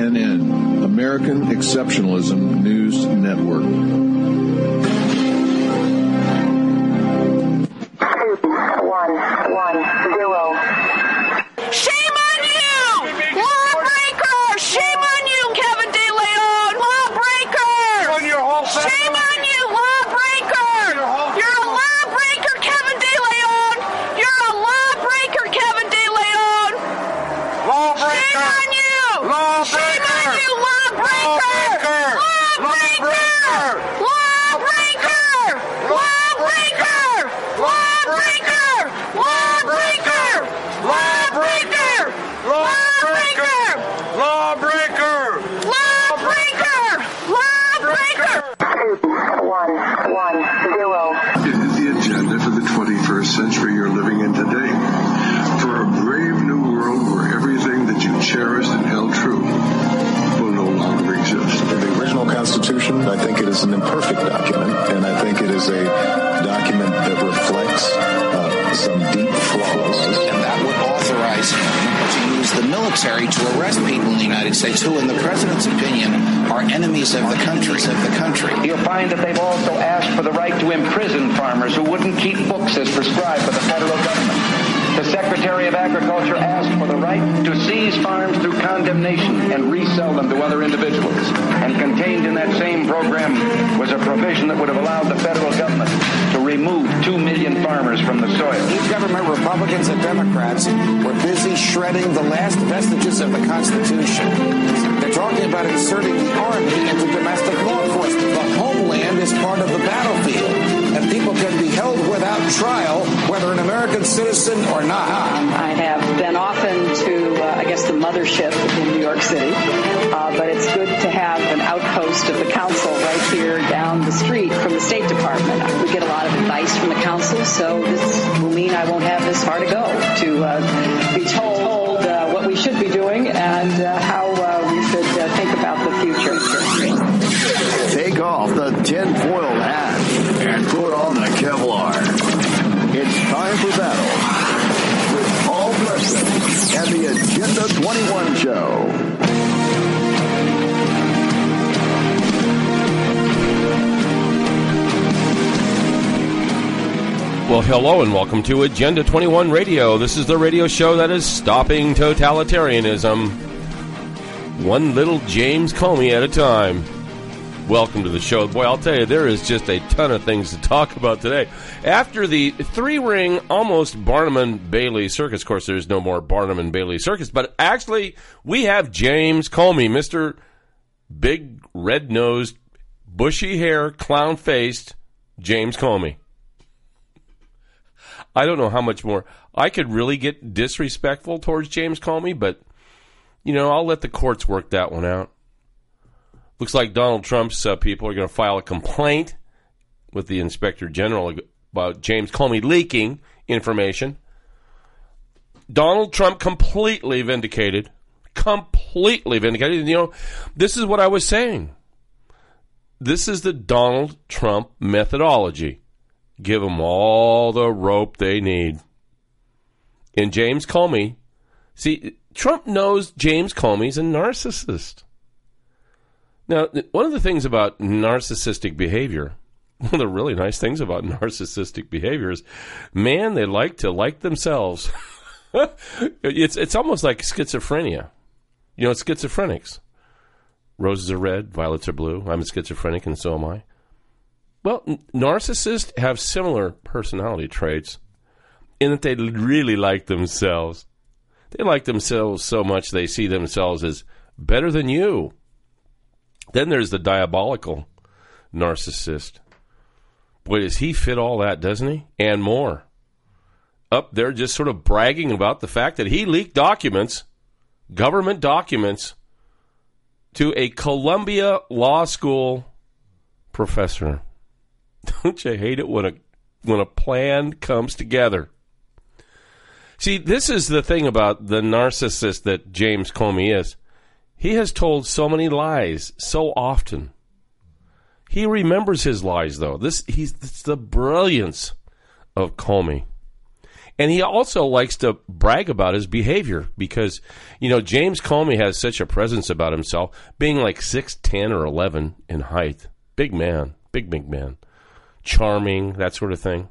CNN, American Exceptionalism News Network. 2110. Shame on you! Lawbreaker! Shame on you, Kevin De Leon! Lawbreaker! Shame on you, lawbreaker! You're a lawbreaker, Kevin De Leon! You're a lawbreaker, Kevin De Leon! Shame on you! Shame on you, lawbreaker! Lawbreaker! Lawbreaker! Lawbreaker! Lawbreaker! Lawbreaker! Lawbreaker! Lawbreaker! Lawbreaker! Lawbreaker! Lawbreaker! 2110. It is the agenda for the 21st century you're living in today. For a brave new world where everything that you cherished and held true will no longer exist. The original Constitution, I think it is an imperfect document, and I think it is a document that reflects some deep flaws. And that would authorize him to use the military to arrest people in the United States who, in the president's opinion, are enemies of the country. You'll find that they've also asked for the right to imprison farmers who wouldn't keep books as prescribed by the federal government. The Secretary of Agriculture asked for the right to seize farms through condemnation and resell them to other individuals. And contained in that same program was a provision that would have allowed the federal government to remove 2 million farmers from the soil. Each government, Republicans and Democrats, were busy shredding the last vestiges of the Constitution. They're talking about inserting the Army into domestic law enforcement. The homeland is part of the battlefield, and people can be held without trial, whether an American citizen or not. I have been often to, the mothership in New York City, but it's good to have an outpost of the council right here down the street from the State Department. We get a lot of advice from the council, so this will mean I won't have this far to go to be told what we should be doing and how we should think about the future. Take off the tinfoil hat and put on the Kevlar. It's time for battle with Paul Preston and the Agenda 21 Show. Well, hello and welcome to Agenda 21 Radio. This is the radio show that is stopping totalitarianism, one little James Comey at a time. Welcome to the show. Boy, I'll tell you, there is just a ton of things to talk about today. After the three-ring, almost Barnum and Bailey circus, of course, there's no more Barnum and Bailey circus, but actually, we have James Comey, Mr. Big, red-nosed, bushy hair, clown-faced James Comey. I don't know how much more. I could really get disrespectful towards James Comey, but, you know, I'll let the courts work that one out. Looks like Donald Trump's people are going to file a complaint with the Inspector General about James Comey leaking information. Donald Trump completely vindicated. Completely vindicated. You know, this is what I was saying. This is the Donald Trump methodology. Give them all the rope they need. And James Comey, see, Trump knows James Comey's a narcissist. Now, one of the things about narcissistic behavior, one of the really nice things about narcissistic behavior is, man, they like to like themselves. It's almost like schizophrenia. You know, it's schizophrenics. Roses are red, violets are blue. I'm a schizophrenic, and so am I. Well, narcissists have similar personality traits in that they really like themselves. They like themselves so much they see themselves as better than you. Then there's the diabolical narcissist. Boy, does he fit all that, doesn't he? And more. Up there just sort of bragging about the fact that he leaked documents, government documents, to a Columbia Law School professor. Don't you hate it when a plan comes together? See, this is the thing about the narcissist that James Comey is. He has told so many lies so often. He remembers his lies, though. It's the brilliance of Comey. And he also likes to brag about his behavior because, James Comey has such a presence about himself, being like 6'10" or 11 in height. Big man, big man. Charming, that sort of thing.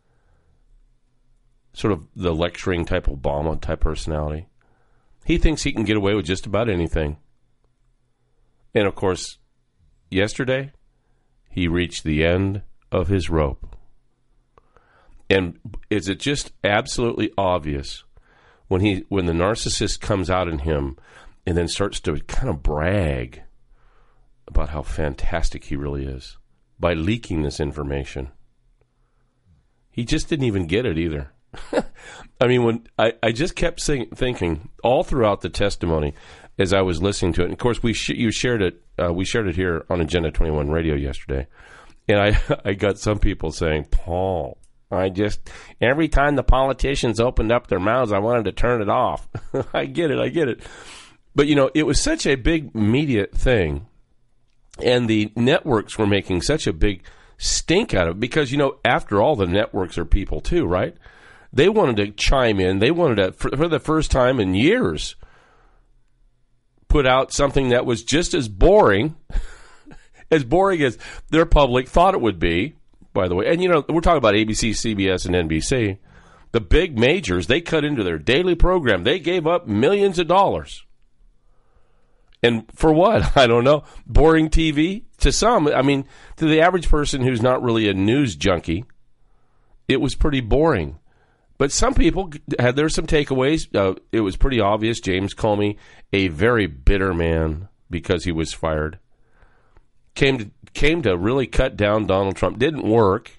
Sort of the lecturing type Obama type personality. He thinks he can get away with just about anything. And, of course, yesterday, he reached the end of his rope. And is it just absolutely obvious when the narcissist comes out in him and then starts to kind of brag about how fantastic he really is by leaking this information? He just didn't even get it either. I mean, when I just kept thinking all throughout the testimony as I was listening to it. And of course, we shared it. We shared it here on Agenda 21 Radio yesterday, and I got some people saying, Paul, every time the politicians opened up their mouths, I wanted to turn it off. I get it. But it was such a big media thing, and the networks were making such a big stink out of it because after all, the networks are people too, right? They wanted to chime in. They wanted to, for the first time in years, put out something that was just as boring as their public thought it would be, by the way. And, we're talking about ABC, CBS, and NBC. The big majors, they cut into their daily program. They gave up millions of dollars. And for what? I don't know. Boring TV? To some, to the average person who's not really a news junkie, it was pretty boring. But some people there were some takeaways. It was pretty obvious. James Comey, a very bitter man because he was fired, came to really cut down Donald Trump. Didn't work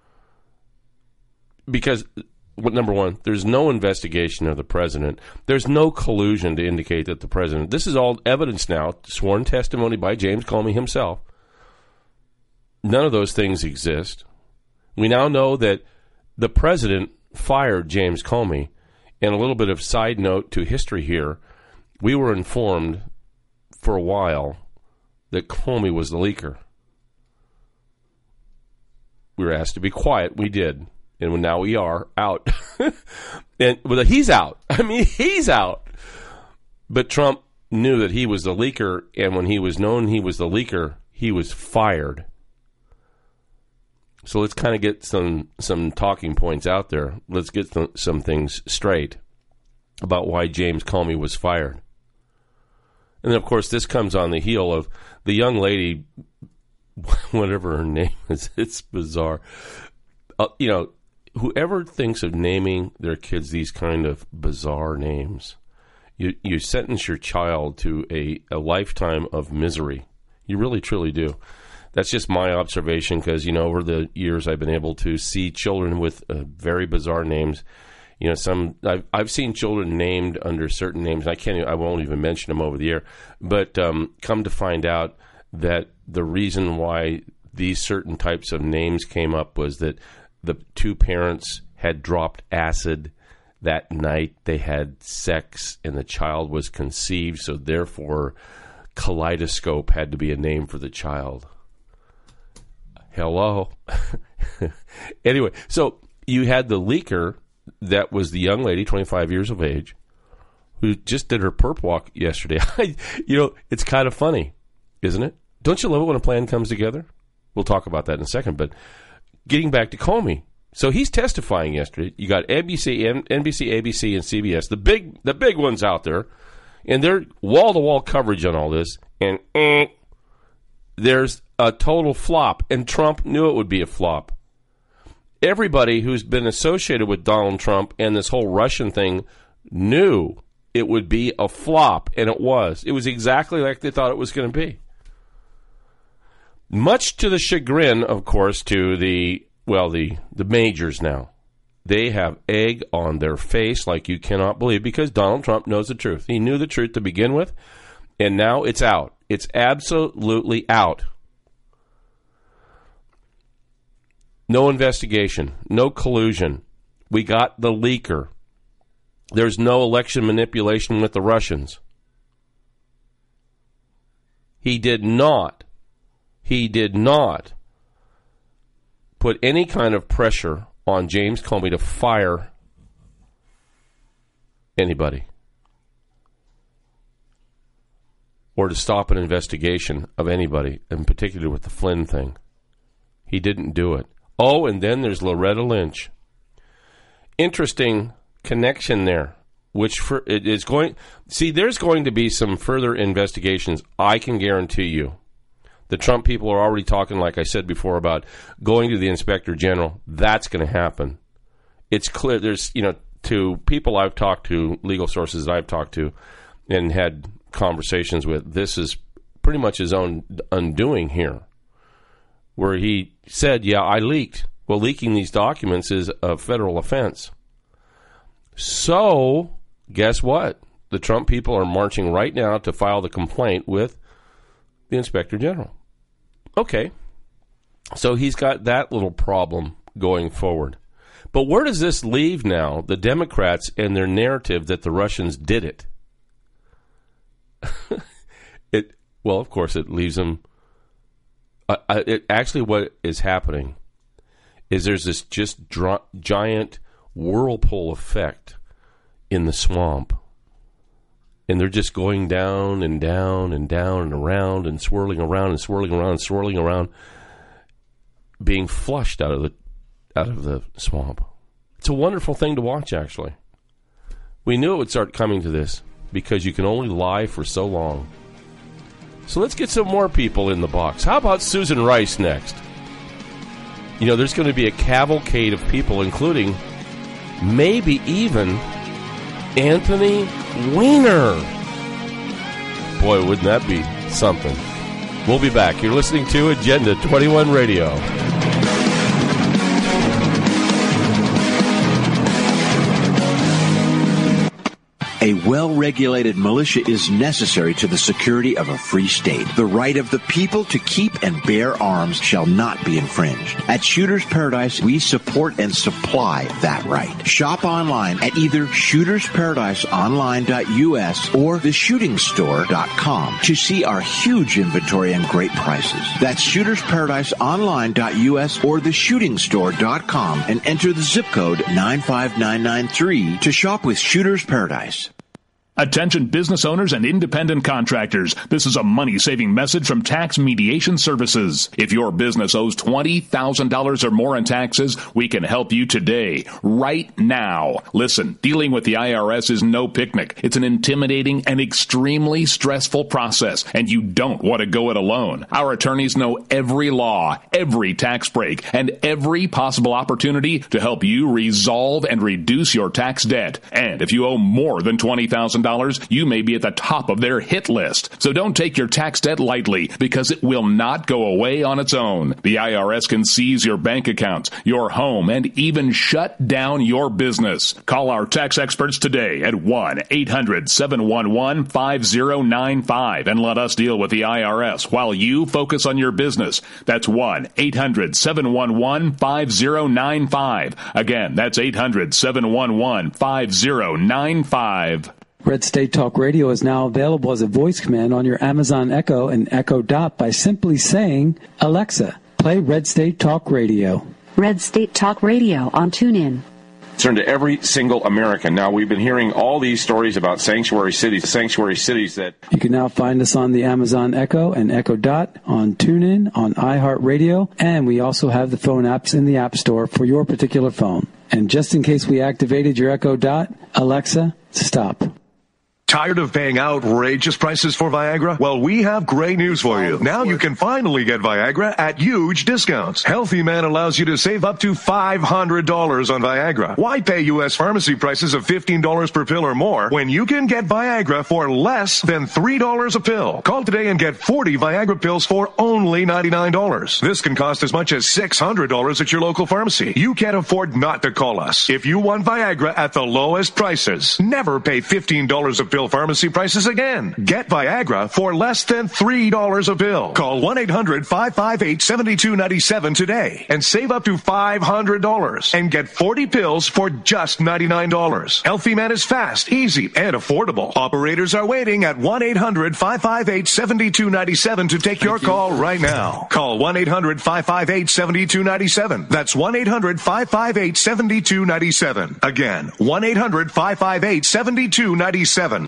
because, number one, there's no investigation of the president. There's no collusion to indicate that the president. This is all evidence now, sworn testimony by James Comey himself. None of those things exist. We now know that the president fired James Comey. And a little bit of side note to history here, we were informed for a while that Comey was the leaker. We were asked to be quiet. We did. And now we are out. He's out. He's out. But Trump knew that he was the leaker, and when he was known he was the leaker, he was fired. So let's kind of get some talking points out there. Let's get some things straight about why James Comey was fired. And then, of course, this comes on the heel of the young lady, whatever her name is. It's bizarre. Whoever thinks of naming their kids these kind of bizarre names, you sentence your child to a lifetime of misery. You really, truly do. That's just my observation because, over the years I've been able to see children with very bizarre names. I've seen children named under certain names. I won't even mention them over the air. But come to find out that the reason why these certain types of names came up was that the two parents had dropped acid that night. They had sex and the child was conceived. So therefore, Kaleidoscope had to be a name for the child. Hello. Anyway, so you had the leaker that was the young lady, 25 years of age, who just did her perp walk yesterday. It's kind of funny, isn't it? Don't you love it when a plan comes together? We'll talk about that in a second. But getting back to Comey. So he's testifying yesterday. You got NBC, ABC, and CBS, the big ones out there, and they're wall-to-wall coverage on all this. And there's a total flop, and Trump knew it would be a flop. Everybody who's been associated with Donald Trump and this whole Russian thing knew it would be a flop, and it was. It was exactly like they thought it was going to be. Much to the chagrin, of course, to the majors now. They have egg on their face like you cannot believe because Donald Trump knows the truth. He knew the truth to begin with, and now it's out. It's absolutely out. No investigation, no collusion. We got the leaker. There's no election manipulation with the Russians. He did not put any kind of pressure on James Comey to fire anybody or to stop an investigation of anybody, in particular with the Flynn thing. He didn't do it. Oh, and then there's Loretta Lynch. Interesting connection there, which is going... See, there's going to be some further investigations, I can guarantee you. The Trump people are already talking, like I said before, about going to the Inspector General. That's going to happen. It's clear. There's, to people I've talked to, legal sources that I've talked to, and had conversations with, this is pretty much his own undoing here, where he said, yeah, I leaked. Well, leaking these documents is a federal offense. So, guess what? The Trump people are marching right now to file the complaint with the Inspector General. Okay. So he's got that little problem going forward. But where does this leave now the Democrats and their narrative that the Russians did it? Well, of course, it leaves them... actually, what is happening is there's this just giant whirlpool effect in the swamp. And they're just going down and down and down and around and swirling around and swirling around and swirling around, being flushed out of the swamp. It's a wonderful thing to watch, actually. We knew it would start coming to this because you can only lie for so long. So let's get some more people in the box. How about Susan Rice next? There's going to be a cavalcade of people, including maybe even Anthony Weiner. Boy, wouldn't that be something? We'll be back. You're listening to Agenda 21 Radio. A well-regulated militia is necessary to the security of a free state. The right of the people to keep and bear arms shall not be infringed. At Shooter's Paradise, we support and supply that right. Shop online at either shootersparadiseonline.us or theshootingstore.com to see our huge inventory and great prices. That's shootersparadiseonline.us or theshootingstore.com and enter the zip code 95993 to shop with Shooter's Paradise. Attention business owners and independent contractors. This is a money-saving message from Tax Mediation Services. If your business owes $20,000 or more in taxes, we can help you today, right now. Listen, dealing with the IRS is no picnic. It's an intimidating and extremely stressful process, and you don't want to go it alone. Our attorneys know every law, every tax break, and every possible opportunity to help you resolve and reduce your tax debt. And if you owe more than $20,000, you may be at the top of their hit list. So don't take your tax debt lightly, because it will not go away on its own. The IRS can seize your bank accounts, your home, and even shut down your business. Call our tax experts today at 1-800-711-5095 and let us deal with the IRS while you focus on your business. That's 1-800-711-5095. Again, that's 800-711-5095. Red State Talk Radio is now available as a voice command on your Amazon Echo and Echo Dot by simply saying, Alexa, play Red State Talk Radio. Red State Talk Radio on TuneIn. Turn to every single American. Now, we've been hearing all these stories about sanctuary cities that... You can now find us on the Amazon Echo and Echo Dot, on TuneIn, on iHeartRadio, and we also have the phone apps in the App Store for your particular phone. And just in case we activated your Echo Dot, Alexa, stop. Tired of paying outrageous prices for Viagra? Well, we have great news for you. Now you can finally get Viagra at huge discounts. Healthy Man allows you to save up to $500 on Viagra. Why pay U.S. pharmacy prices of $15 per pill or more when you can get Viagra for less than $3 a pill? Call today and get 40 Viagra pills for only $99. This can cost as much as $600 at your local pharmacy. You can't afford not to call us. If you want Viagra at the lowest prices, never pay $15 a pill real pharmacy prices again. Get Viagra for less than $3 a pill. Call 1-800-558-7297 today and save up to $500 and get 40 pills for just $99. Healthy Man is fast, easy, and affordable. Operators are waiting at 1-800-558-7297 to take your call right now. Call 1-800-558-7297. That's 1-800-558-7297. Again, 1-800-558-7297.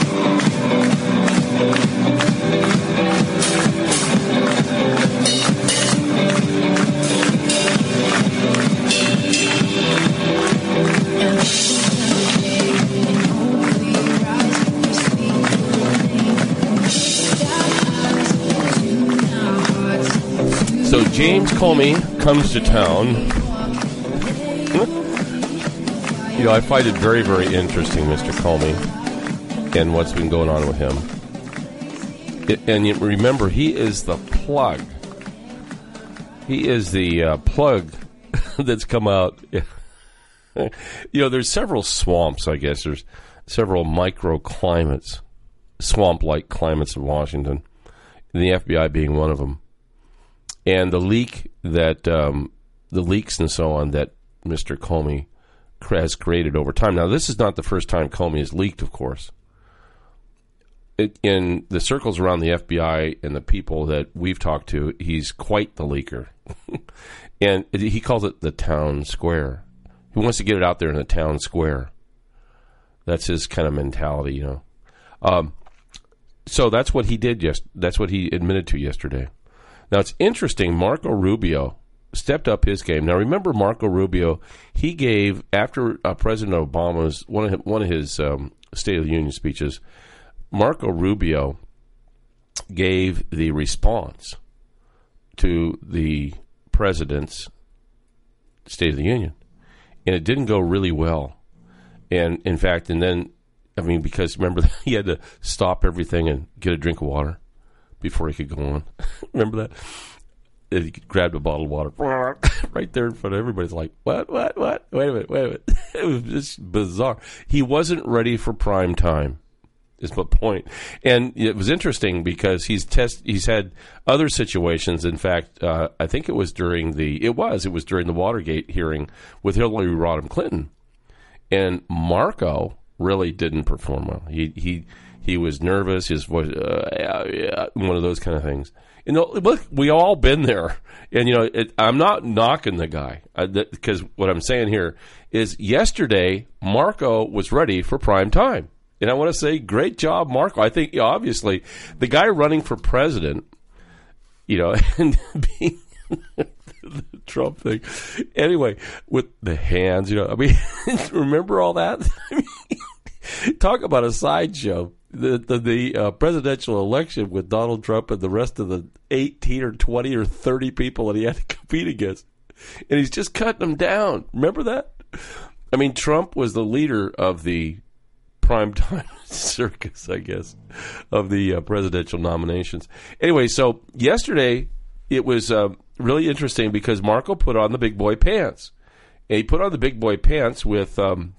So James Comey comes to town. You know, I find it very, very interesting, Mr. Comey, and what's been going on with him. And you remember, he is the plug. He is the plug that's come out. You know, there's several swamps, I guess. There's several microclimates, swamp-like climates in Washington, and the FBI being one of them. And the leaks and so on that Mr. Comey has created over time. Now, this is not the first time Comey has leaked, of course. In the circles around the FBI and the people that we've talked to, he's quite the leaker. And he calls it the town square. He wants to get it out there in the town square. That's his kind of mentality, you know. So that's what he did. That's what he admitted to yesterday. Now, it's interesting, Marco Rubio stepped up his game. Now, remember Marco Rubio, he gave, after President Obama's, one of his State of the Union speeches, Marco Rubio gave the response to the president's State of the Union. And it didn't go really well. And, in fact, because remember, he had to stop everything and get a drink of water before he could go on. Remember that? And he grabbed a bottle of water right there in front of everybody. It's like, what? Wait a minute. It was just bizarre. He wasn't ready for prime time, is my point. And it was interesting because he's had other situations. In fact, I think it was during the Watergate hearing with Hillary Rodham Clinton. And Marco really didn't perform well. He was nervous, his voice, one of those kind of things. You know, look, we all been there. And, you know, I'm not knocking the guy, because what I'm saying here is yesterday, Marco was ready for prime time. And I want to say, great job, Marco. I think, obviously, the guy running for president, you know, and being the Trump thing. Anyway, with the hands, you know, I mean, remember all that? I mean, talk about a sideshow. The presidential election with Donald Trump and the rest of the 18 or 20 or 30 people that he had to compete against. And he's just cutting them down. Remember that? I mean, Trump was the leader of the primetime circus, I guess, of the presidential nominations. Anyway, so yesterday it was really interesting because Marco put on the big boy pants. And he put on the big boy pants with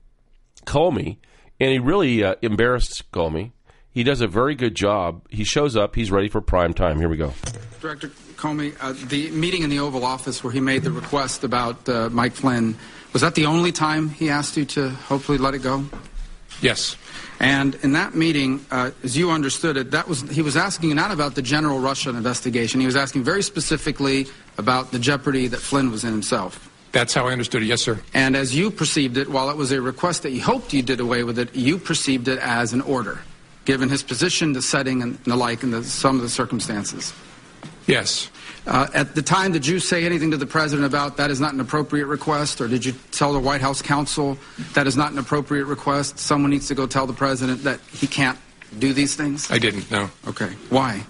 Comey, and he really embarrassed Comey. He does a very good job. He shows up. He's ready for prime time. Here we go. Director Comey, the meeting in the Oval Office where he made the request about Mike Flynn, was that the only time he asked you to hopefully let it go? Yes. And in that meeting, as you understood it, he was asking not about the general Russia investigation. He was asking very specifically about the jeopardy that Flynn was in himself. That's how I understood it, yes, sir. And as you perceived it, while it was a request that you hoped you did away with it, you perceived it as an order, given his position, the setting, and the like, and some of the circumstances. Yes. At the time, did you say anything to the president about that is not an appropriate request, or did you tell the White House counsel that is not an appropriate request? Someone needs to go tell the president that he can't do these things? I didn't, no. Okay. Why?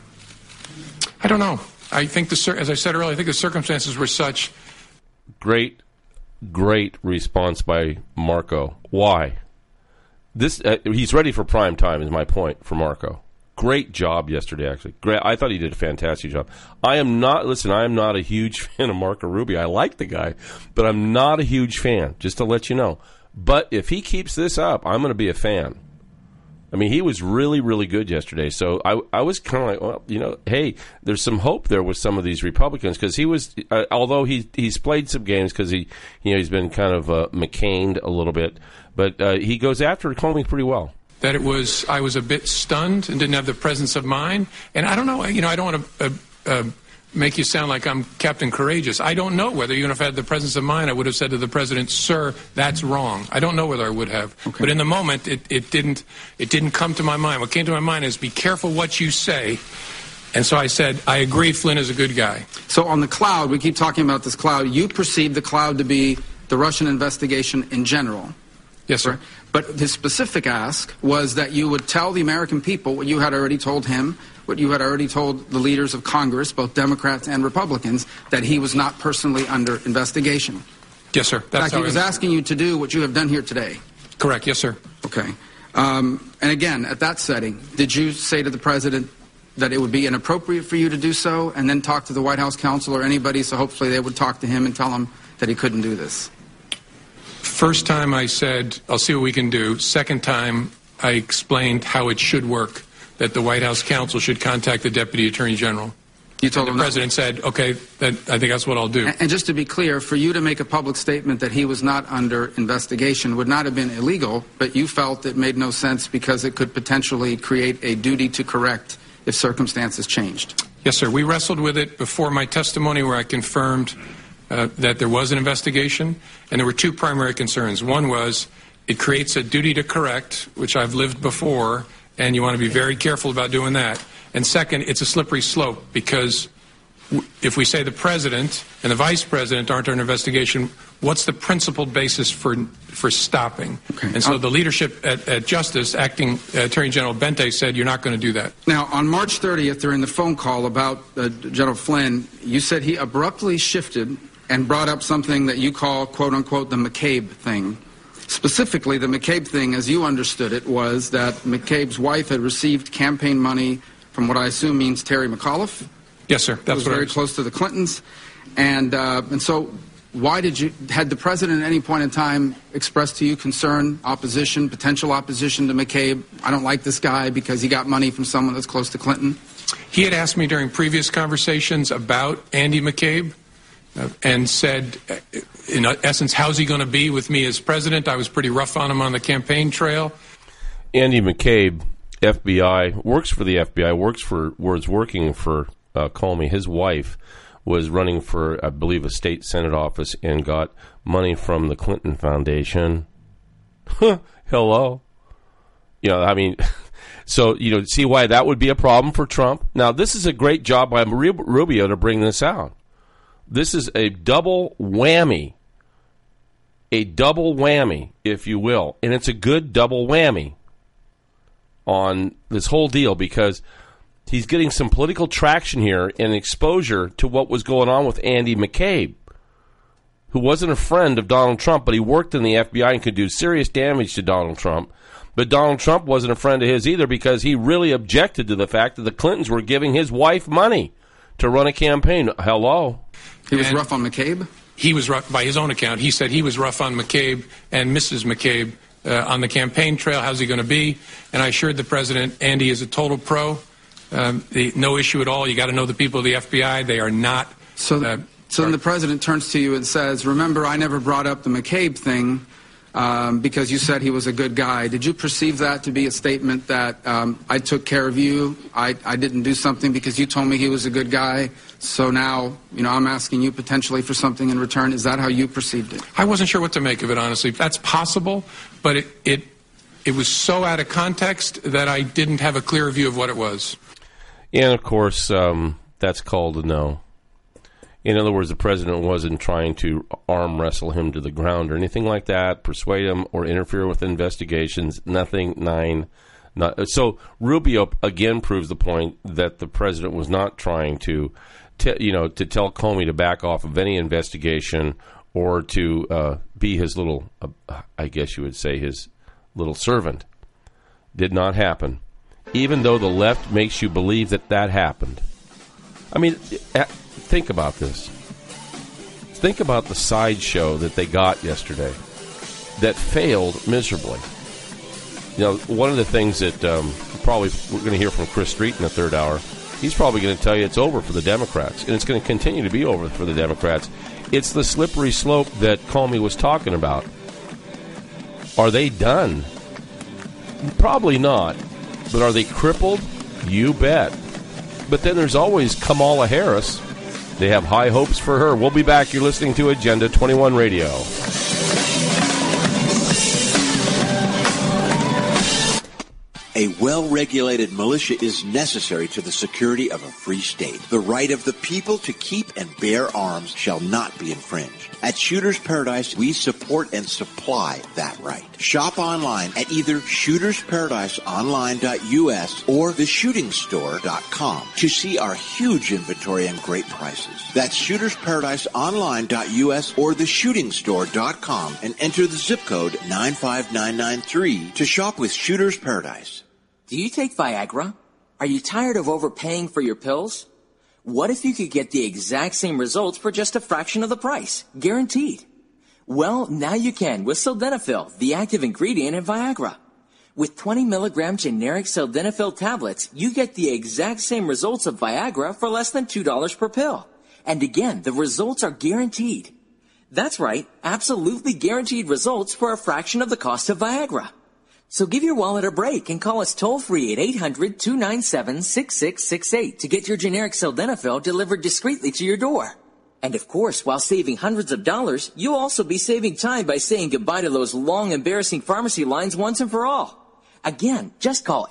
I don't know. I think, as I said earlier, I think the circumstances were such. Great response by Marco. Why? He's ready for prime time is my point for Marco. Great job yesterday, actually. Great. I thought he did a fantastic job. I am not a huge fan of Marco Rubio. I like the guy, but I'm not a huge fan, just to let you know. But if he keeps this up, I'm going to be a fan. I mean, he was really, really good yesterday. So I was kind of like, well, you know, hey, there's some hope there with some of these Republicans because he was, although he's played some games because he's been kind of McCained a little bit, but he goes after Comey pretty well. That I was a bit stunned and didn't have the presence of mind, and I don't know, you know, I don't want to make you sound like I'm Captain Courageous. I don't know whether, even if I had the presence of mind, I would have said to the president, "Sir, that's wrong." I don't know whether I would have. Okay. But in the moment, it didn't come to my mind. What came to my mind is, be careful what you say. And so I said, I agree, Flynn is a good guy. So on the cloud, we keep talking about this cloud. You perceive the cloud to be the Russian investigation in general. Yes, sir. Right? But his specific ask was that you would tell the American people what you had already told him, what you had already told the leaders of Congress, both Democrats and Republicans, that he was not personally under investigation. Yes, sir. That's in fact, he was asking you to do what you have done here today. Correct. Yes, sir. Okay. And again, at that setting, did you say to the president that it would be inappropriate for you to do so and then talk to the White House counsel or anybody so hopefully they would talk to him and tell him that he couldn't do this? First time I said, I'll see what we can do. Second time, I explained how it should work, that the White House counsel should contact the Deputy Attorney General. You told him the president said, okay, I think that's what I'll do. And just to be clear, for you to make a public statement that he was not under investigation would not have been illegal, but you felt it made no sense because it could potentially create a duty to correct if circumstances changed. Yes, sir. We wrestled with it before my testimony where I confirmed that there was an investigation, and there were two primary concerns. One was it creates a duty to correct, which I've lived before, and you want to be very careful about doing that. And second, it's a slippery slope because if we say the president and the vice president aren't under investigation, what's the principled basis for stopping? Okay. And so the leadership at Justice, Acting Attorney General Bente, said you're not going to do that. Now, on March 30th, during the phone call about General Flynn, you said he abruptly shifted and brought up something that you call, quote-unquote, the McCabe thing. Specifically, the McCabe thing, as you understood it, was that McCabe's wife had received campaign money from what I assume means Terry McAuliffe. Yes, sir. That's was very close to the Clintons. And so why had the president at any point in time expressed to you concern, opposition, potential opposition to McCabe? I don't like this guy because he got money from someone that's close to Clinton. He had asked me during previous conversations about Andy McCabe and said, in essence, how's he going to be with me as president? I was pretty rough on him on the campaign trail. Andy McCabe, FBI, works for the FBI, was working for Comey. His wife was running for, I believe, a state Senate office and got money from the Clinton Foundation. Hello. You know, I mean, so, you know, see why that would be a problem for Trump? Now, this is a great job by Rubio to bring this out. This is a double whammy, if you will, and it's a good double whammy on this whole deal because he's getting some political traction here and exposure to what was going on with Andy McCabe, who wasn't a friend of Donald Trump, but he worked in the FBI and could do serious damage to Donald Trump. But Donald Trump wasn't a friend of his either because he really objected to the fact that the Clintons were giving his wife money to run a campaign. Hello. He was rough on McCabe? He was rough, by his own account. He said he was rough on McCabe and Mrs. McCabe on the campaign trail. How's he going to be? And I assured the president, Andy is a total pro. No issue at all. You got to know the people of the FBI. They are not. So then the president turns to you and says, remember, I never brought up the McCabe thing because you said he was a good guy. Did you perceive that to be a statement that I took care of you? I didn't do something because you told me he was a good guy. So now, you know, I'm asking you potentially for something in return. Is that how you perceived it? I wasn't sure what to make of it, honestly. That's possible, but it was so out of context that I didn't have a clear view of what it was. And, of course, that's called a no. In other words, the president wasn't trying to arm wrestle him to the ground or anything like that, persuade him or interfere with investigations. Nothing. So Rubio again proves the point that the president was not trying to tell Comey to back off of any investigation or to be his little, I guess you would say, his little servant. Did not happen. Even though the left makes you believe that happened. I mean, think about this. Think about the sideshow that they got yesterday that failed miserably. one of the things that probably we're going to hear from Chris Street in the third hour, he's probably going to tell you it's over for the Democrats, and it's going to continue to be over for the Democrats. It's the slippery slope that Comey was talking about. Are they done? Probably not. But are they crippled? You bet. But then there's always Kamala Harris. They have high hopes for her. We'll be back. You're listening to Agenda 21 Radio. A well-regulated militia is necessary to the security of a free state. The right of the people to keep and bear arms shall not be infringed. At Shooters Paradise, we support and supply that right. Shop online at either shootersparadiseonline.us or theshootingstore.com to see our huge inventory and great prices. That's shootersparadiseonline.us or theshootingstore.com and enter the zip code 95993 to shop with Shooters Paradise. Do you take Viagra? Are you tired of overpaying for your pills? What if you could get the exact same results for just a fraction of the price? Guaranteed. Well, now you can with Sildenafil, the active ingredient in Viagra. With 20 milligram generic Sildenafil tablets, you get the exact same results of Viagra for less than $2 per pill. And again, the results are guaranteed. That's right, absolutely guaranteed results for a fraction of the cost of Viagra. So give your wallet a break and call us toll-free at 800-297-6668 to get your generic Sildenafil delivered discreetly to your door. And of course, while saving hundreds of dollars, you'll also be saving time by saying goodbye to those long, embarrassing pharmacy lines once and for all. Again, just call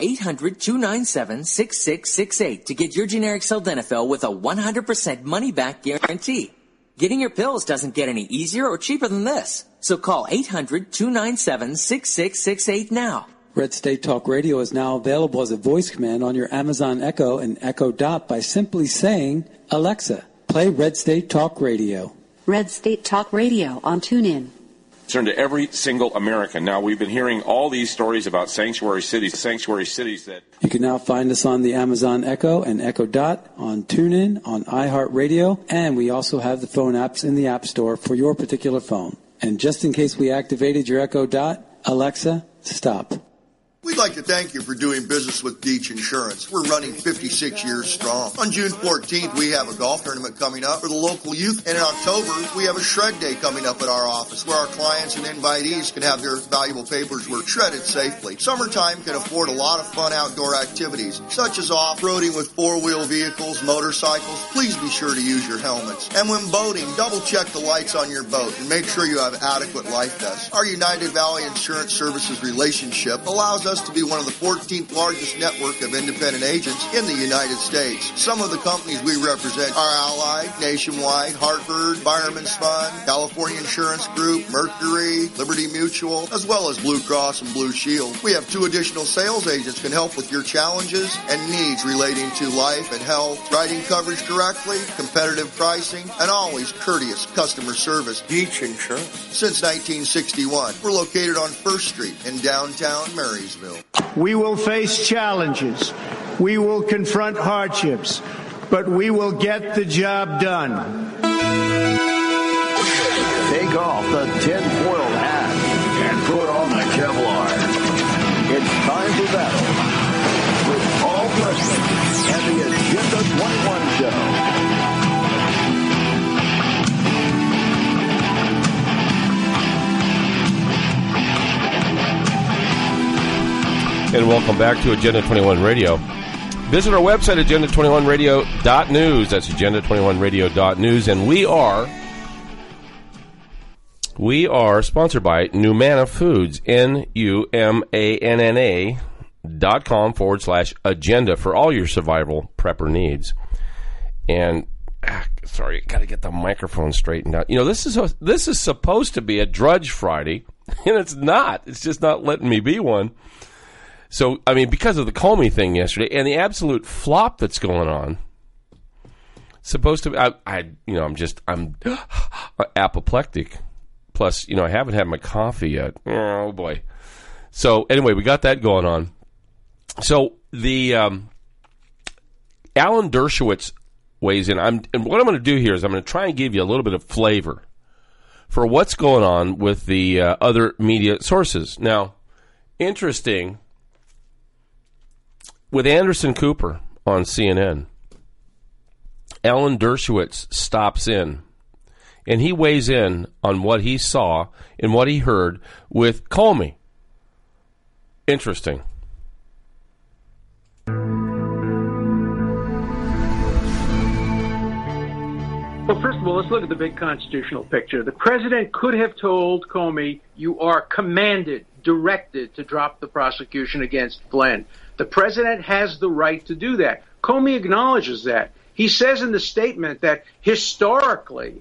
800-297-6668 to get your generic Sildenafil with a 100% money-back guarantee. Getting your pills doesn't get any easier or cheaper than this. So call 800-297-6668 now. Red State Talk Radio is now available as a voice command on your Amazon Echo and Echo Dot by simply saying, Alexa, play Red State Talk Radio. Red State Talk Radio on TuneIn. Concern to every single American. Now, we've been hearing all these stories about sanctuary cities that... You can now find us on the Amazon Echo and Echo Dot, on TuneIn, on iHeartRadio, and we also have the phone apps in the App Store for your particular phone. And just in case we activated your Echo Dot, Alexa, stop. We'd like to thank you for doing business with Beach Insurance. We're running 56 years strong. On June 14th, we have a golf tournament coming up for the local youth. And in October, we have a shred day coming up at our office where our clients and invitees can have their valuable paperwork shredded safely. Summertime can afford a lot of fun outdoor activities, such as off-roading with four-wheel vehicles, motorcycles. Please be sure to use your helmets. And when boating, double-check the lights on your boat and make sure you have adequate life vests. Our United Valley Insurance Services relationship allows us to be one of the 14th largest network of independent agents in the United States. Some of the companies we represent are Allied, Nationwide, Hartford, Fireman's Fund, California Insurance Group, Mercury, Liberty Mutual, as well as Blue Cross and Blue Shield. We have 2 additional sales agents can help with your challenges and needs relating to life and health, writing coverage correctly, competitive pricing, and always courteous customer service. Beach Insurance. Since 1961, we're located on 1st Street in downtown Marysville. We will face challenges. We will confront hardships, but we will get the job done. Take off the tinfoil hat and put on the Kevlar. It's time for battle with Paul Preston and the Agenda 21 Show. And welcome back to Agenda 21 Radio. Visit our website, agenda21radio.news. That's agenda21radio.news. And we are sponsored by Numanna Foods, NUMANNA.com/agenda for all your survival prepper needs. And, sorry, got to get the microphone straightened out. You know, this is supposed to be a Drudge Friday, and it's not. It's just not letting me be one. So, I mean, because of the Comey thing yesterday and the absolute flop that's going on, supposed to, I'm apoplectic. Plus, I haven't had my coffee yet. Oh, boy. So, anyway, we got that going on. So, the Alan Dershowitz weighs in. And what I'm going to do here is I'm going to try and give you a little bit of flavor for what's going on with the other media sources. Now, Interesting. With Anderson Cooper on CNN, Alan Dershowitz stops in, and he weighs in on what he saw and what he heard with Comey. Interesting. Well, first of all, let's look at the big constitutional picture. The president could have told Comey, you are commanded, directed to drop the prosecution against Flynn. The president has the right to do that. Comey acknowledges that. He says in the statement that historically,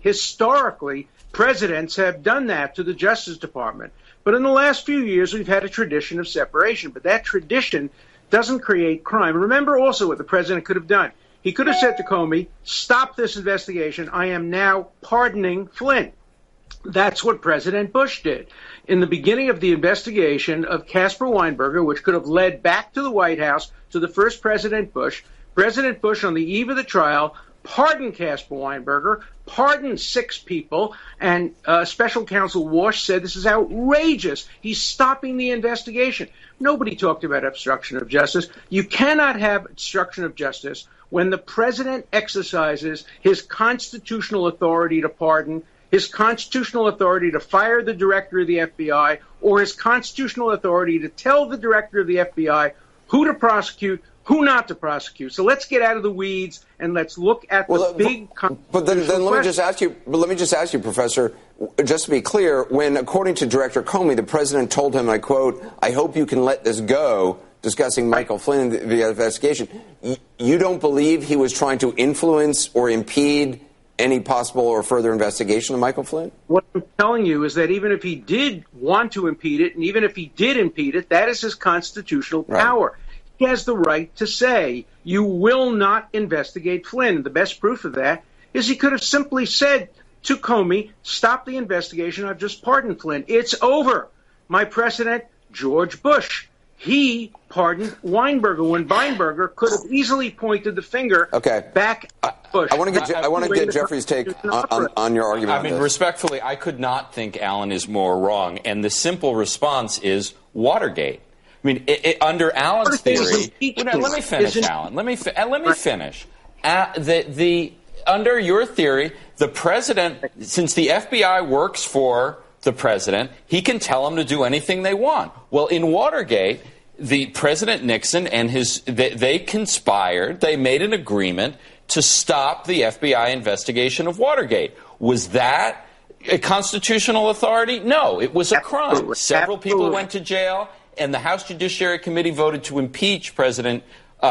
presidents have done that to the Justice Department. But in the last few years, we've had a tradition of separation. But that tradition doesn't create crime. Remember also what the president could have done. He could have said to Comey, stop this investigation. I am now pardoning Flynn. That's what President Bush did. In the beginning of the investigation of Caspar Weinberger, which could have led back to the White House, to the first President Bush, on the eve of the trial, pardoned Caspar Weinberger, pardoned 6 people, and Special Counsel Walsh said this is outrageous. He's stopping the investigation. Nobody talked about obstruction of justice. You cannot have obstruction of justice when the president exercises his constitutional authority to pardon, his constitutional authority to fire the director of the FBI, or his constitutional authority to tell the director of the FBI who to prosecute, who not to prosecute. So let's get out of the weeds and let's look at the big. But then let me just ask you, Professor, just to be clear, when according to Director Comey, the president told him, I quote, "I hope you can let this go," discussing Michael Flynn, the investigation, you don't believe he was trying to influence or impede any possible or further investigation of Michael Flynn? What I'm telling you is that even if he did want to impede it, and even if he did impede it, that is his constitutional power. Right. He has the right to say, you will not investigate Flynn. The best proof of that is he could have simply said to Comey, stop the investigation, I've just pardoned Flynn. It's over. My precedent, George Bush. He pardoned Weinberger when Weinberger could have easily pointed the finger back at Bush. I want to get Jeffrey's take on your argument. I mean, respectfully, I could not think Alan is more wrong. And the simple response is Watergate. I mean, under Alan's theory, let me finish, Alan. Let me finish. Under your theory, the president, since the FBI works for the president, he can tell them to do anything they want. Well, in Watergate, the President Nixon and they conspired. They made an agreement to stop the FBI investigation of Watergate. Was that a constitutional authority? No, it was a crime. Several people went to jail, and the House Judiciary Committee voted to impeach President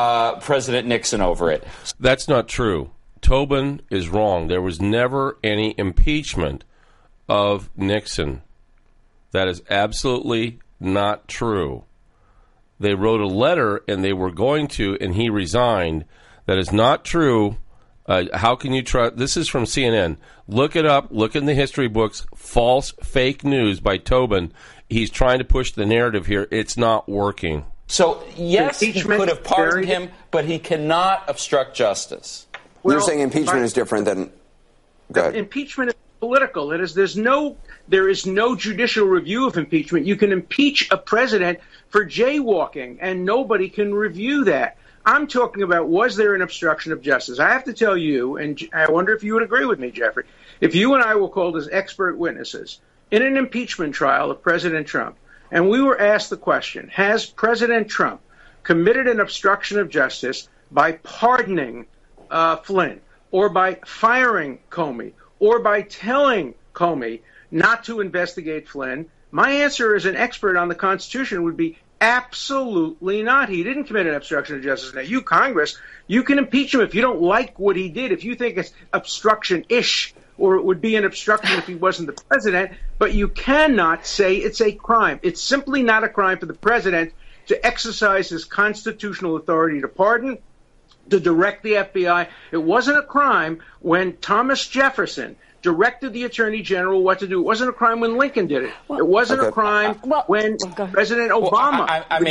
Nixon over it. That's not true. Tobin is wrong. There was never any impeachment of Nixon. That is absolutely not true. They wrote a letter, and they were going to, and he resigned. That is not true. How can you trust? This is from CNN. Look it up. Look in the history books. False, fake news by Tobin. He's trying to push the narrative here. It's not working. So, yes, he could have pardoned him, but he cannot obstruct justice. Well, you're saying impeachment is different than... Go ahead. Impeachment is political. There is no judicial review of impeachment. You can impeach a president for jaywalking, and nobody can review that. I'm talking about, was there an obstruction of justice? I have to tell you, and I wonder if you would agree with me, Jeffrey, if you and I were called as expert witnesses in an impeachment trial of President Trump, and we were asked the question, has President Trump committed an obstruction of justice by pardoning Flynn, or by firing Comey, or by telling Comey not to investigate Flynn? My answer as an expert on the Constitution would be absolutely not. He didn't commit an obstruction of justice. Now, you, Congress, you can impeach him if you don't like what he did, if you think it's obstruction-ish, or it would be an obstruction if he wasn't the president, but you cannot say it's a crime. It's simply not a crime for the president to exercise his constitutional authority to pardon, to direct the FBI. It wasn't a crime when Thomas Jefferson directed the Attorney General what to do. It wasn't a crime when Lincoln did it. It wasn't a crime when President Obama...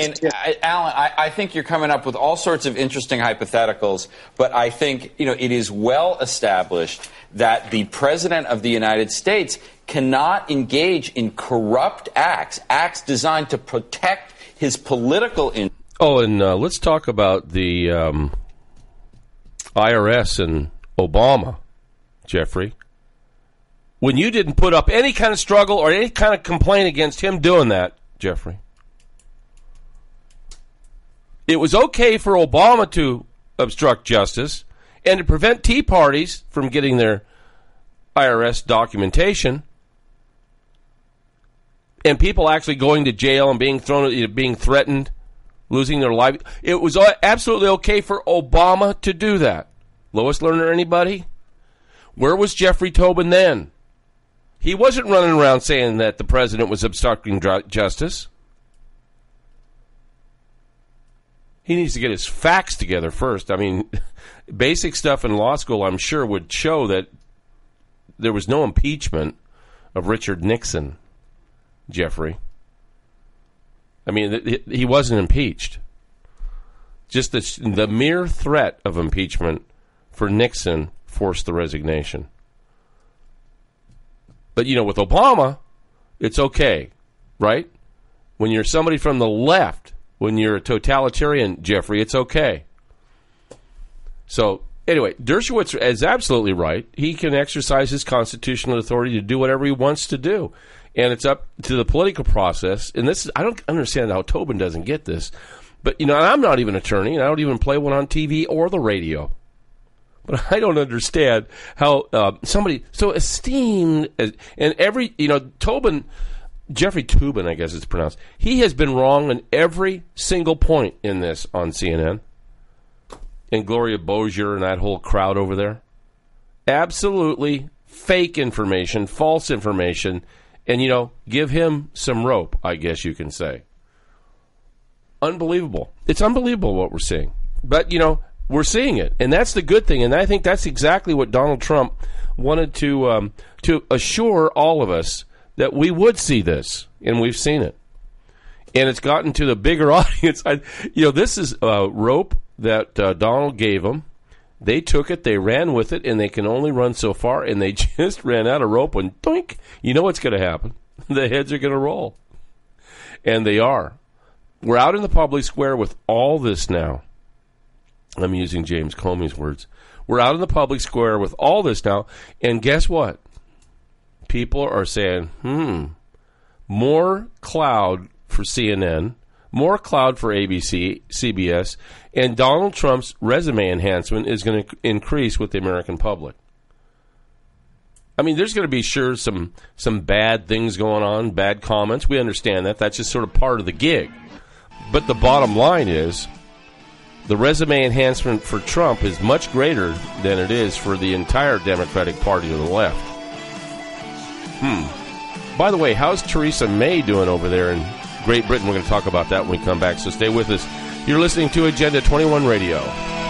Alan, I think you're coming up with all sorts of interesting hypotheticals, but I think it is well established that the President of the United States cannot engage in corrupt acts designed to protect his political and let's talk about the IRS and Obama, Jeffrey. When you didn't put up any kind of struggle or any kind of complaint against him doing that, Jeffrey, it was okay for Obama to obstruct justice and to prevent Tea Parties from getting their IRS documentation and people actually going to jail and being threatened, losing their life. It was absolutely okay for Obama to do that. Lois Lerner, anybody? Where was Jeffrey Tobin then? He wasn't running around saying that the president was obstructing justice. He needs to get his facts together first. I mean, basic stuff in law school, I'm sure, would show that there was no impeachment of Richard Nixon, Jeffrey. I mean, he wasn't impeached. Just the mere threat of impeachment for Nixon forced the resignation. But, with Obama, it's okay, right? When you're somebody from the left, when you're a totalitarian, Jeffrey, it's okay. So, anyway, Dershowitz is absolutely right. He can exercise his constitutional authority to do whatever he wants to do. And it's up to the political process. And I don't understand how Tobin doesn't get this. But, and I'm not even an attorney, and I don't even play one on TV or the radio. But I don't understand how somebody so esteemed and Tobin, Jeffrey Toobin, I guess it's pronounced, he has been wrong on every single point in this on CNN. And Gloria Bozier and that whole crowd over there. Absolutely fake information, false information, and, give him some rope, I guess you can say. Unbelievable. It's unbelievable what we're seeing. But, we're seeing it, and that's the good thing. And I think that's exactly what Donald Trump wanted to assure all of us, that we would see this, and we've seen it. And it's gotten to the bigger audience. This is rope that Donald gave them. They took it, they ran with it, and they can only run so far, and they just ran out of rope when, doink, you know what's going to happen. The heads are going to roll. And they are. We're out in the public square with all this now. I'm using James Comey's words. We're out in the public square with all this now, and guess what? People are saying, more cloud for CNN, more cloud for ABC, CBS, and Donald Trump's resume enhancement is going to increase with the American public. I mean, there's going to be some bad things going on, bad comments. We understand that. That's just sort of part of the gig. But the bottom line is, the resume enhancement for Trump is much greater than it is for the entire Democratic Party of the left. By the way, how's Theresa May doing over there in Great Britain? We're going to talk about that when we come back, so stay with us. You're listening to Agenda 21 Radio.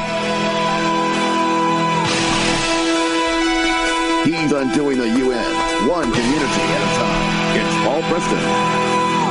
He's undoing the UN, one community at a time. It's Paul Preston.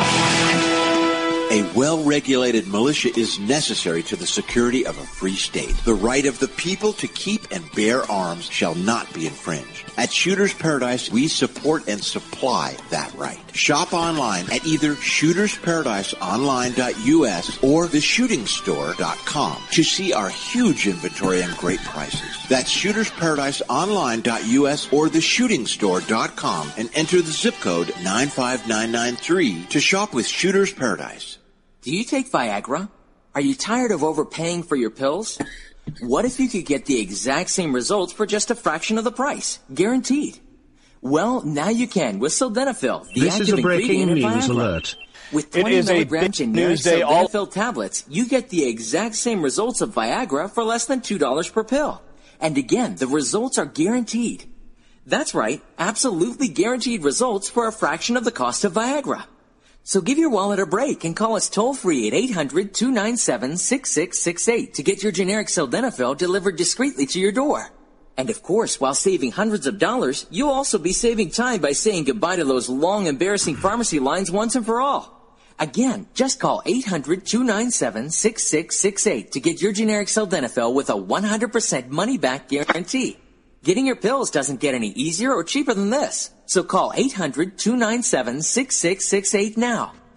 A well-regulated militia is necessary to the security of a free state. The right of the people to keep and bear arms shall not be infringed. At Shooters Paradise, we support and supply that right. Shop online at either shootersparadiseonline.us or theshootingstore.com to see our huge inventory and great prices. That's shootersparadiseonline.us or theshootingstore.com and enter the zip code 95993 to shop with Shooters Paradise. Do you take Viagra? Are you tired of overpaying for your pills? What if you could get the exact same results for just a fraction of the price? Guaranteed. Well, now you can with Sildenafil, the active ingredient in Viagra. Alert. With 20 milligram generic Sildenafil tablets, you get the exact same results of Viagra for less than $2 per pill. And again, the results are guaranteed. That's right, absolutely guaranteed results for a fraction of the cost of Viagra. So give your wallet a break and call us toll-free at 800-297-6668 to get your generic Sildenafil delivered discreetly to your door. And of course, while saving hundreds of dollars, you'll also be saving time by saying goodbye to those long, embarrassing pharmacy lines once and for all. Again, just call 800-297-6668 to get your generic Sildenafil with a 100% money-back guarantee. Getting your pills doesn't get any easier or cheaper than this. So call 800-297-6668 now.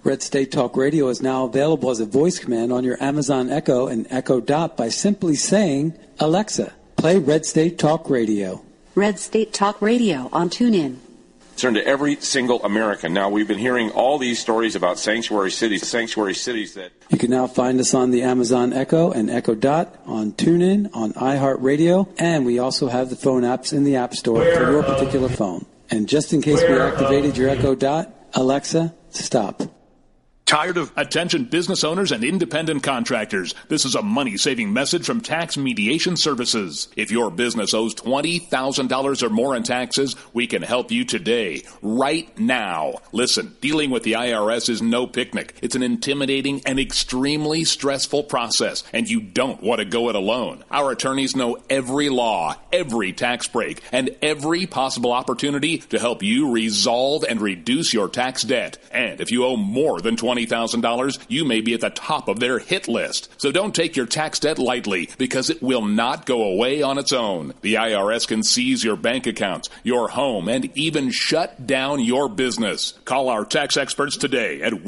Red State Talk Radio is now available as a voice command on your Amazon Echo and Echo Dot by simply saying, Alexa, play Red State Talk Radio. Red State Talk Radio on TuneIn. Turn to every single American. Now, we've been hearing all these stories about sanctuary cities that... You can now find us on the Amazon Echo and Echo Dot, on TuneIn, on iHeartRadio, and we also have the phone apps in the App Store for your particular phone. And just in case we activated your Echo Dot, Alexa, stop. Tired of attention business owners and independent contractors? This is a money-saving message from Tax Mediation Services. If your business owes $20,000 or more in taxes, we can help you today, right now. Listen, dealing with the IRS is no picnic. It's an intimidating and extremely stressful process, and you don't want to go it alone. Our attorneys know every law, every tax break, and every possible opportunity to help you resolve and reduce your tax debt. And if you owe more than $20,000, you may be at the top of their hit list. So don't take your tax debt lightly, because it will not go away on its own. The IRS can seize your bank accounts, your home, and even shut down your business. Call our tax experts today at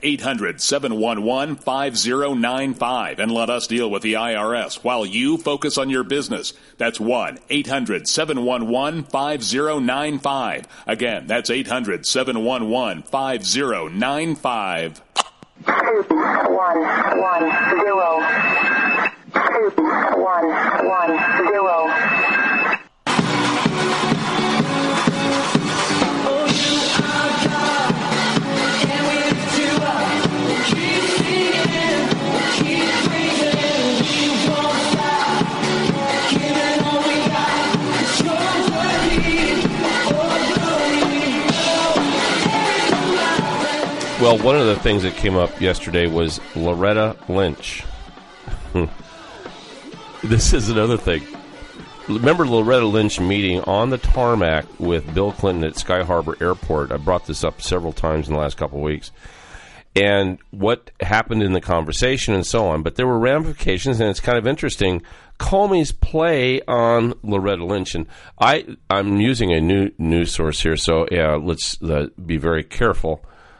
1-800-711-5095 and let us deal with the IRS while you focus on your business. That's 1-800-711-5095. Again, that's 800-711-5095. 2110. 2110. Well, one of the things that came up yesterday was Loretta Lynch. This is another thing. Remember Loretta Lynch meeting on the tarmac with Bill Clinton at Sky Harbor Airport? I brought this up several times in the last couple of weeks. And what happened in the conversation and so on. But there were ramifications, and it's kind of interesting. Comey's play on Loretta Lynch, and I'm using a new news source here, so yeah, let's be very careful.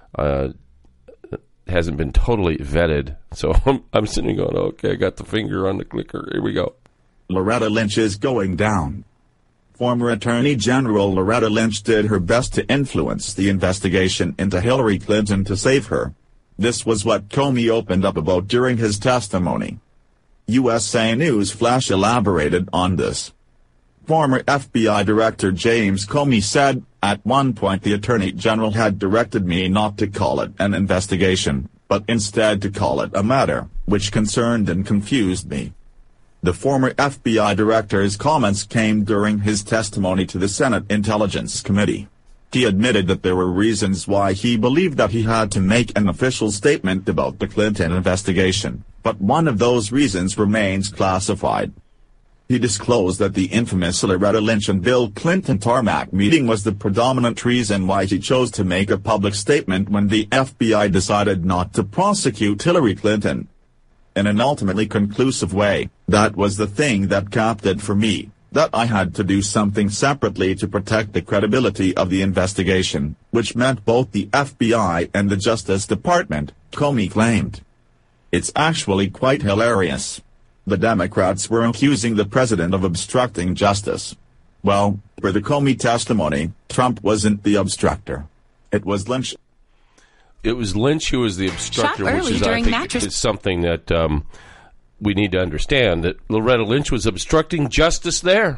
Hasn't been totally vetted, so I'm sitting going, okay, I got the finger on the clicker. Here we go. Loretta Lynch is going down. Former Attorney General Loretta Lynch did her best to influence the investigation into Hillary Clinton to save her. This was what Comey opened up about during his testimony. USA News Flash elaborated on this. Former FBI Director James Comey said, at one point the Attorney General had directed me not to call it an investigation, but instead to call it a matter, which concerned and confused me. The former FBI Director's comments came during his testimony to the Senate Intelligence Committee. He admitted that there were reasons why he believed that he had to make an official statement about the Clinton investigation, but one of those reasons remains classified. He disclosed that the infamous Loretta Lynch and Bill Clinton tarmac meeting was the predominant reason why he chose to make a public statement when the FBI decided not to prosecute Hillary Clinton. In an ultimately conclusive way, that was the thing that capped it for me, that I had to do something separately to protect the credibility of the investigation, which meant both the FBI and the Justice Department, Comey claimed. It's actually quite hilarious. The Democrats were accusing the president of obstructing justice. Well, for the Comey testimony, Trump wasn't the obstructor. It was Lynch. It was Lynch who was the obstructor, which is, I think, is something that we need to understand, that Loretta Lynch was obstructing justice there.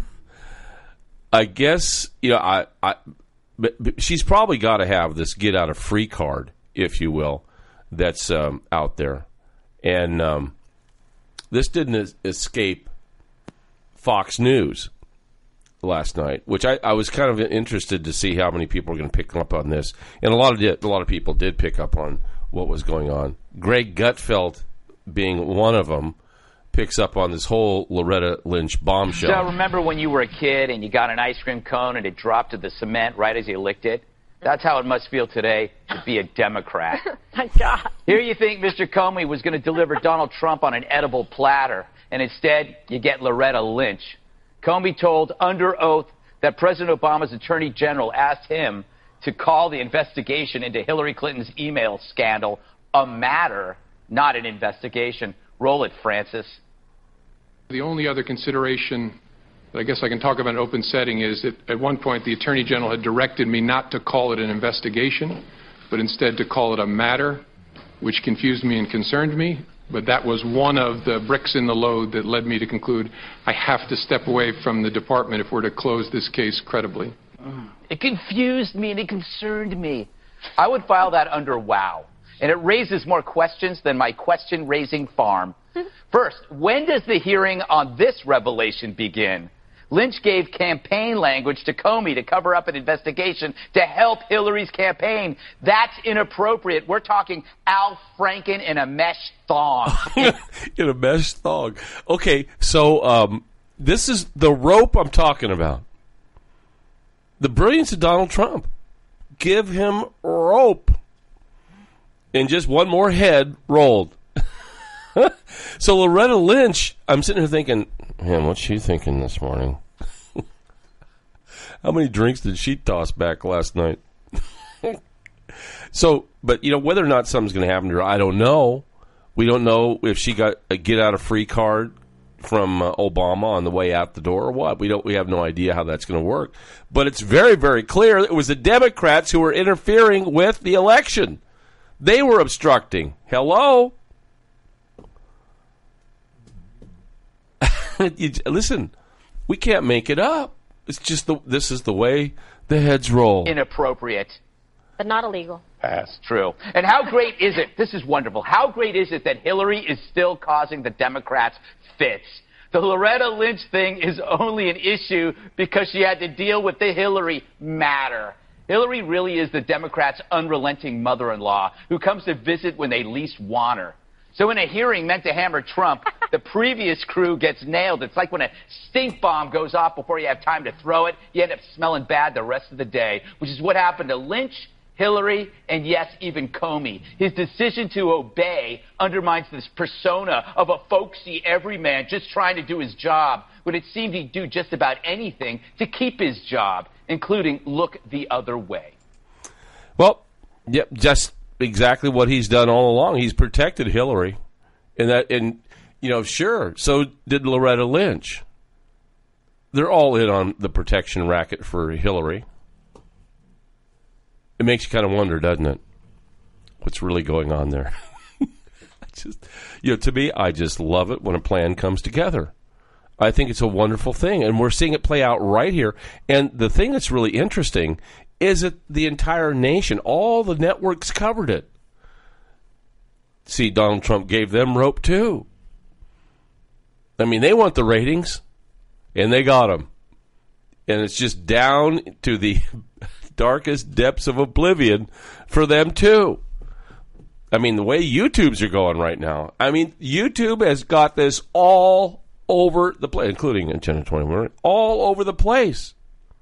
I guess, but she's probably got to have this get-out-of-free card, if you will, that's out there. And this didn't escape Fox News last night, which I was kind of interested to see how many people are going to pick up on this, and a lot of people did pick up on what was going on. Greg Gutfeld, being one of them, picks up on this whole Loretta Lynch bombshell. So remember when you were a kid and you got an ice cream cone and it dropped to the cement right as you licked it? That's how it must feel today to be a Democrat. My God. Here you think Mr. Comey was going to deliver Donald Trump on an edible platter, and instead you get Loretta Lynch. Comey told under oath that President Obama's Attorney General asked him to call the investigation into Hillary Clinton's email scandal a matter, not an investigation. Roll it, Francis. The only other consideration that I guess I can talk about in an open setting is that at one point the Attorney General had directed me not to call it an investigation, but instead to call it a matter, which confused me and concerned me. But that was one of the bricks in the load that led me to conclude I have to step away from the department if we're to close this case credibly. It confused me and it concerned me. I would file that under wow. And it raises more questions than my question-raising farm. First, when does the hearing on this revelation begin? Lynch gave campaign language to Comey to cover up an investigation to help Hillary's campaign. That's inappropriate. We're talking Al Franken in a mesh thong. In a mesh thong. Okay, so this is the rope I'm talking about. The brilliance of Donald Trump. Give him rope. And just one more head rolled. So Loretta Lynch, I'm sitting here thinking, man, what's she thinking this morning? How many drinks did she toss back last night? So, but, whether or not something's going to happen to her, I don't know. We don't know if she got a get-out-of-free card from Obama on the way out the door or what. We have no idea how that's going to work. But it's very, very clear it was the Democrats who were interfering with the election. They were obstructing. Hello? Listen, we can't make it up. It's just this is the way the heads roll. Inappropriate. But not illegal. That's true. And how great is it? This is wonderful. How great is it that Hillary is still causing the Democrats fits? The Loretta Lynch thing is only an issue because she had to deal with the Hillary matter. Hillary really is the Democrats' unrelenting mother-in-law who comes to visit when they least want her. So in a hearing meant to hammer Trump, the previous crew gets nailed. It's like when a stink bomb goes off before you have time to throw it. You end up smelling bad the rest of the day, which is what happened to Lynch, Hillary, and yes, even Comey. His decision to obey undermines this persona of a folksy everyman just trying to do his job, when it seemed he'd do just about anything to keep his job, including look the other way. Well, yep, just exactly what he's done all along. He's protected Hillary, and sure, so did Loretta Lynch. They're all in on the protection racket for Hillary. It makes you kind of wonder, doesn't it? What's really going on there? To me, I just love it when a plan comes together. I think it's a wonderful thing, and we're seeing it play out right here. And the thing that's really interesting is that the entire nation, all the networks covered it. See, Donald Trump gave them rope, too. I mean, they want the ratings, and they got them. And it's just down to the darkest depths of oblivion for them, too. I mean, the way YouTubes are going right now. I mean, YouTube has got this all over the place, including Agenda 21, all over the place.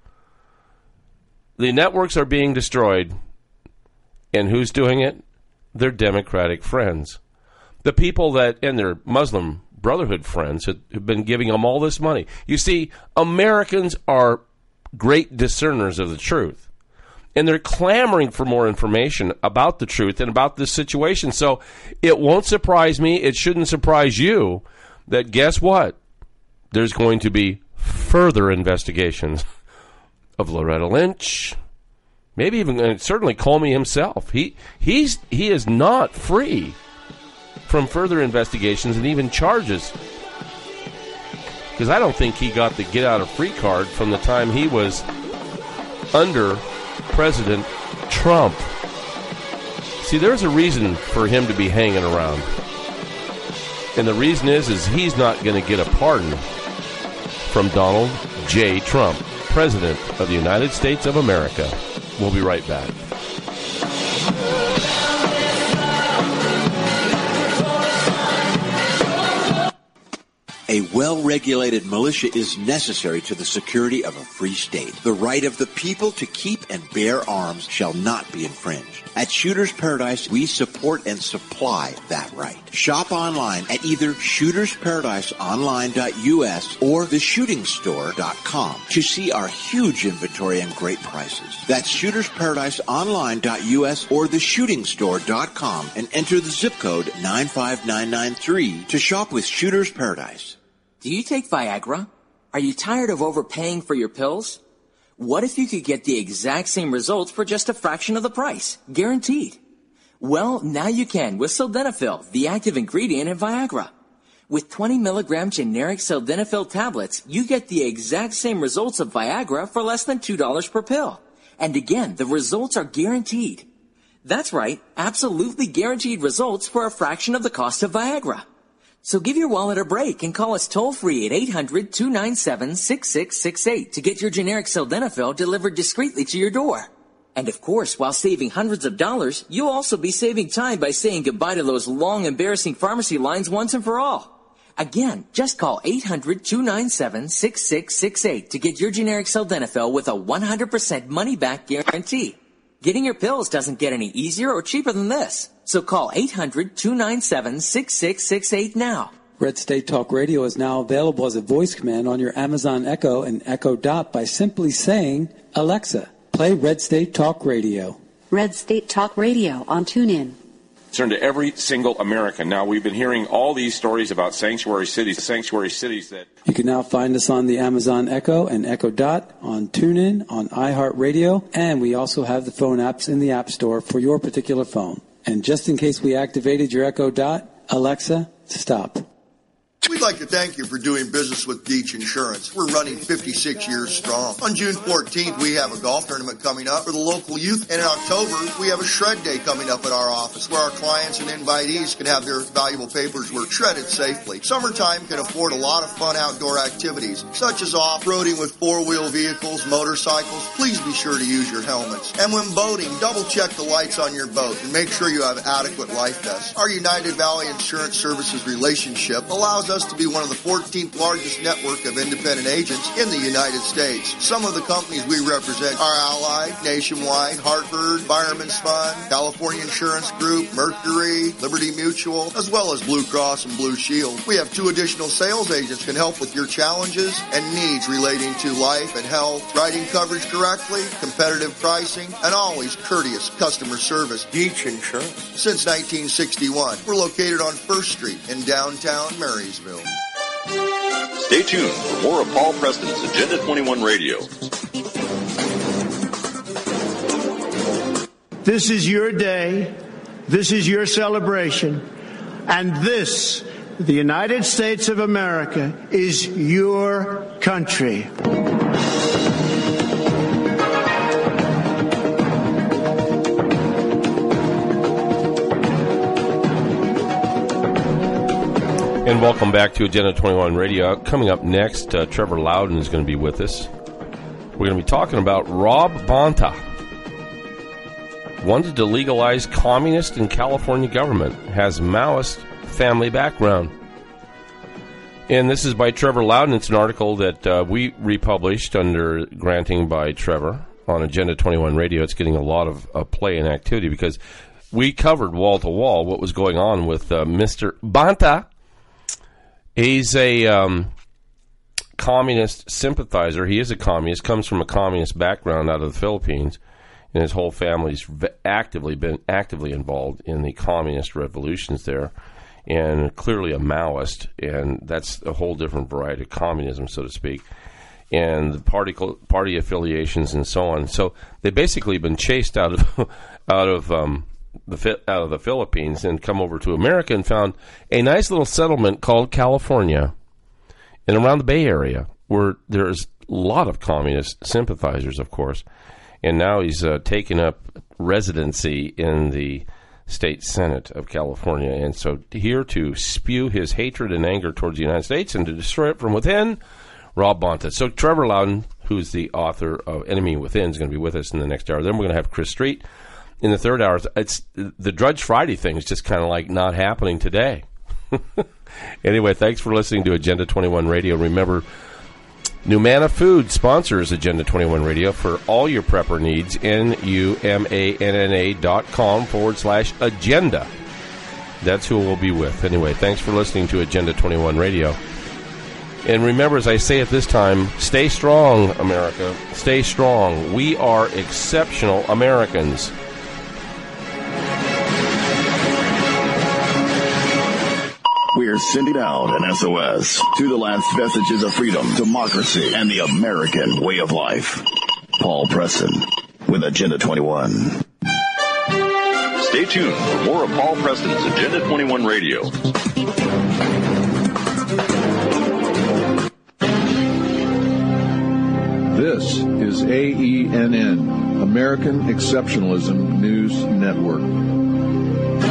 The networks are being destroyed. And who's doing it? Their Democratic friends. The people and their Muslim Brotherhood friends have been giving them all this money. You see, Americans are great discerners of the truth. And they're clamoring for more information about the truth and about this situation. So it won't surprise me, it shouldn't surprise you, that guess what? There's going to be further investigations of Loretta Lynch, maybe even certainly Comey himself. He is not free from further investigations and even charges, because I don't think he got the get-out-of-free card from the time he was under President Trump. See, there's a reason for him to be hanging around, and the reason is he's not going to get a pardon from Donald J. Trump, President of the United States of America. We'll be right back. A well-regulated militia is necessary to the security of a free state. The right of the people to keep and bear arms shall not be infringed. At Shooters Paradise, we support and supply that right. Shop online at either shootersparadiseonline.us or theshootingstore.com to see our huge inventory and great prices. That's shootersparadiseonline.us or theshootingstore.com and enter the zip code 95993 to shop with Shooters Paradise. Do you take Viagra? Are you tired of overpaying for your pills? What if you could get the exact same results for just a fraction of the price? Guaranteed. Well, now you can with Sildenafil, the active ingredient in Viagra. With 20 milligram generic Sildenafil tablets, you get the exact same results of Viagra for less than $2 per pill. And again, the results are guaranteed. That's right, absolutely guaranteed results for a fraction of the cost of Viagra. So give your wallet a break and call us toll-free at 800-297-6668 to get your generic Sildenafil delivered discreetly to your door. And of course, while saving hundreds of dollars, you'll also be saving time by saying goodbye to those long, embarrassing pharmacy lines once and for all. Again, just call 800-297-6668 to get your generic Sildenafil with a 100% money-back guarantee. Getting your pills doesn't get any easier or cheaper than this. So call 800-297-6668 now. Red State Talk Radio is now available as a voice command on your Amazon Echo and Echo Dot by simply saying, Alexa, play Red State Talk Radio. Red State Talk Radio on TuneIn. Concern to every single American. Now, we've been hearing all these stories about sanctuary cities that... You can now find us on the Amazon Echo and Echo Dot, on TuneIn, on iHeartRadio, and we also have the phone apps in the App Store for your particular phone. And just in case we activated your Echo Dot, Alexa, stop. We'd like to thank you for doing business with Deitch Insurance. We're running 56 years strong. On June 14th, we have a golf tournament coming up for the local youth. And in October, we have a shred day coming up at our office where our clients and invitees can have their valuable paperwork shredded safely. Summertime can afford a lot of fun outdoor activities, such as off-roading with four-wheel vehicles, motorcycles. Please be sure to use your helmets. And when boating, double-check the lights on your boat and make sure you have adequate life vests. Our United Valley Insurance Services relationship allows us to be one of the 14th largest network of independent agents in the United States. Some of the companies we represent are Allied, Nationwide, Hartford, Fireman's Fund, California Insurance Group, Mercury, Liberty Mutual, as well as Blue Cross and Blue Shield. We have 2 additional sales agents can help with your challenges and needs relating to life and health, writing coverage correctly, competitive pricing, and always courteous customer service. Deitch Insurance. Since 1961, we're located on 1st Street in downtown Marysville. Stay tuned for more of Paul Preston's Agenda 21 Radio. This is your day. This is your celebration. And this, the United States of America, is your country. And welcome back to Agenda 21 Radio. Coming up next, Trevor Loudon is going to be with us. We're going to be talking about Rob Bonta. Wanted to legalize communist in California government. Has Maoist family background. And this is by Trevor Loudon. It's an article that we republished under granting by Trevor on Agenda 21 Radio. It's getting a lot of play and activity because we covered wall-to-wall what was going on with Mr. Bonta. He's a communist sympathizer. He is a communist, comes from a communist background out of the Philippines, and his whole family's been actively involved in the communist revolutions there, and clearly a Maoist, and that's a whole different variety of communism, so to speak, and the party affiliations and so on. So they've basically been chased out of the Philippines and come over to America and found a nice little settlement called California and around the Bay Area where there's a lot of communist sympathizers, of course. And now he's taken up residency in the state Senate of California. And so here to spew his hatred and anger towards the United States and to destroy it from within, Rob Bonta. So Trevor Loudon, who's the author of Enemy Within, is going to be with us in the next hour. Then we're going to have Chris Street. In the third hour, it's the Drudge Friday thing is just kind of like not happening today. Anyway, thanks for listening to Agenda 21 Radio. Remember, Numana Food sponsors Agenda 21 Radio for all your prepper needs. NUMANNA.com/agenda. That's who we'll be with. Anyway, thanks for listening to Agenda 21 Radio. And remember, as I say at this time, stay strong, America. Stay strong. We are exceptional Americans. We're sending out an SOS to the last vestiges of freedom, democracy, and the American way of life. Paul Preston with Agenda 21. Stay tuned for more of Paul Preston's Agenda 21 Radio. This is AENN, American Exceptionalism News Network.